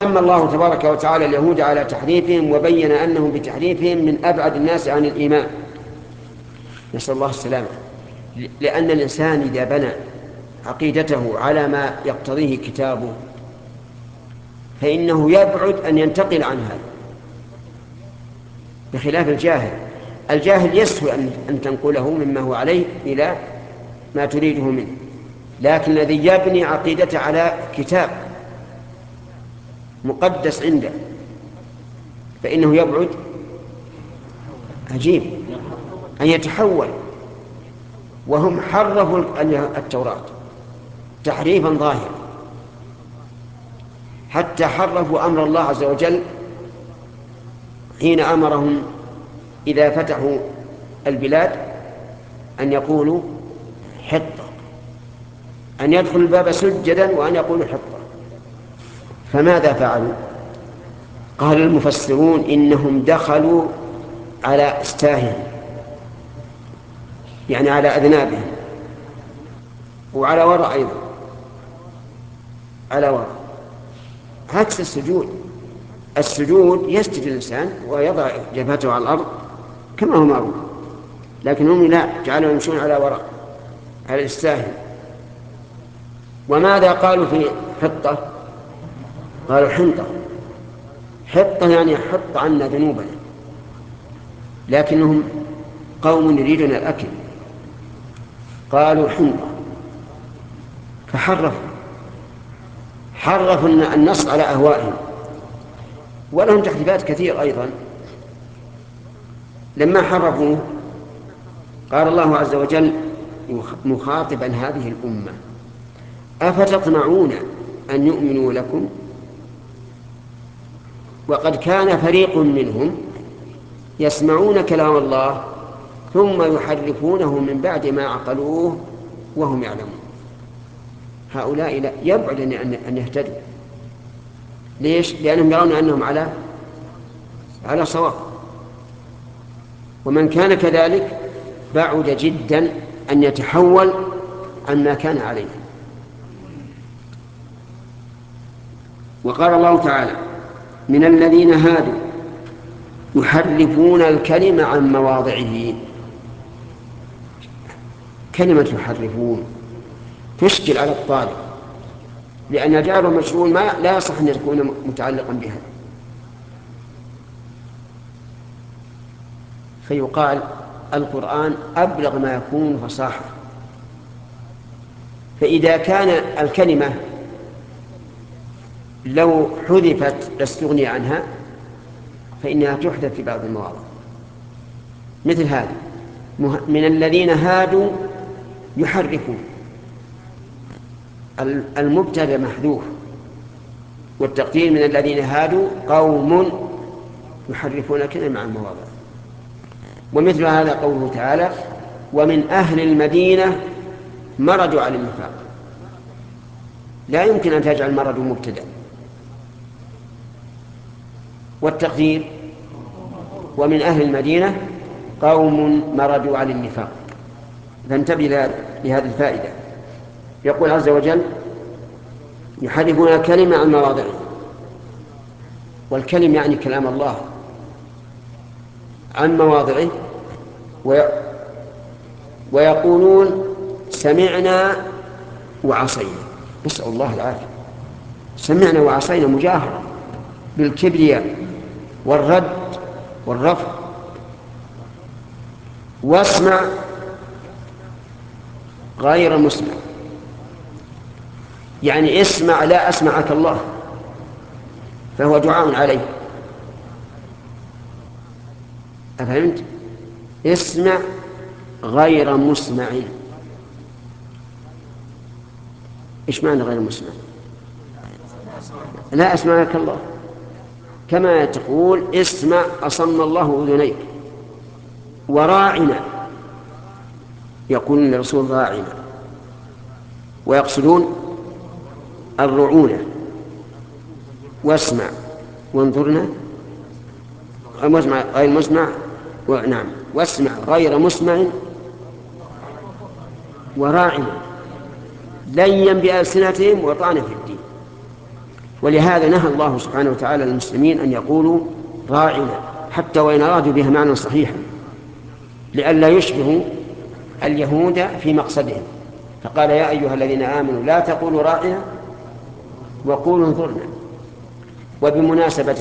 أما الله تبارك وتعالى اليهود على تحريفهم وبين أنهم بتحريفهم من أبعد الناس عن الإيمان، نسأل الله السلامة. لأن الإنسان إذا بنى عقيدته على ما يقتضيه كتابه فإنه يبعد أن ينتقل عن هذا، بخلاف الجاهل. الجاهل يسهل أن تنقله مما هو عليه إلى ما تريده منه، لكن الذي يبني عقيدته على كتاب مقدس عنده فإنه يبعد، عجيب، أن يتحول. وهم حرفوا التوراة تحريفا ظاهرا، حتى حرفوا أمر الله عز وجل حين أمرهم إذا فتحوا البلاد أن يقولوا حطة، أن يدخل الباب سجدا وأن يقولوا حطة. فماذا فعلوا؟ قال المفسرون إنهم دخلوا على استاههم، يعني على أذنابهم، وعلى وراء أيضا، على وراء، عكس السجود. السجود يسجد الإنسان ويضع جبهته على الأرض كما هو معروف، لكن هم لا، جعلوا يمشون على وراء، على الاستاهل. وماذا قالوا في حطة؟ قالوا حنطة. حطة يعني حط عنا ذنوبنا، لكنهم قوم يريدون الأكل، قالوا حنطة. حرفوا النص على أهوائهم، ولهم تحريفات كثير أيضا. لما حرفوه قال الله عز وجل مخاطبا هذه الأمة: أفتطمعون أن يؤمنوا لكم وقد كان فريق منهم يسمعون كلام الله ثم يحرفونه من بعد ما عقلوه وهم يعلمون. هؤلاء لا يبعد أن يهتدوا. ليش؟ لأنهم يرون أنهم على صواب، ومن كان كذلك بعد جدا أن يتحول عما كان عليه. وقال الله تعالى: من الذين هادوا يحرفون الكلم عن مواضعه. كلمة يحرفون تشكل على الطالب، لأن جار مجرور ما لا يصح أن يكون متعلقا بها، فيقال القرآن أبلغ ما يكون فصاحة. فإذا كان الكلمة لو حذفت لاستغني عنها فإنها تحذف في بعض المواضع، مثل هذا: من الذين هادوا يحرفون. المبتدأ محذوف، والتقدير من الذين هادوا قوم يحرفون الكلمة عن مواضع. ومثل هذا قوله تعالى: ومن أهل المدينة مردوا على النفاق. لا يمكن أن تجعل مرض مبتدأ. والتقدير: ومن أهل المدينة قوم مردوا على النفاق. فانتبه لهذه الفائدة. يقول عز وجل: يحرفون الكلمة عن مواضعه. والكلم يعني كلام الله عن مواضعه، ويقولون سمعنا وعصينا. نسأل الله العافية. سمعنا وعصينا مجاهرة بالكبرياء والرد والرفض. واسمع غير مسمع، يعني اسمع لا أسمعك الله، فهو دعاء عليه. أفهمت؟ اسمع غير مسمع. إيش معنى غير مسمع؟ لا أسمعك الله، كما تقول اسمع أصم الله أذنيك. وراعنا، يقولون للرسول راعنا، ويقصدون الرعونة. واسمع وانظرنا غير مسمع، نعم، واسمع غير مسمع وراعنا ليا بألسنتهم وطعنا في الدين. ولهذا نهى الله سبحانه وتعالى للمسلمين أن يقولوا راعنا حتى وإن أرادوا بها معنى صحيحا، لئلا يشبهوا اليهود في مقصدهم. فقال يا أيها الذين آمنوا لا تقولوا راعنا وقولوا انظرنا. وبمناسبة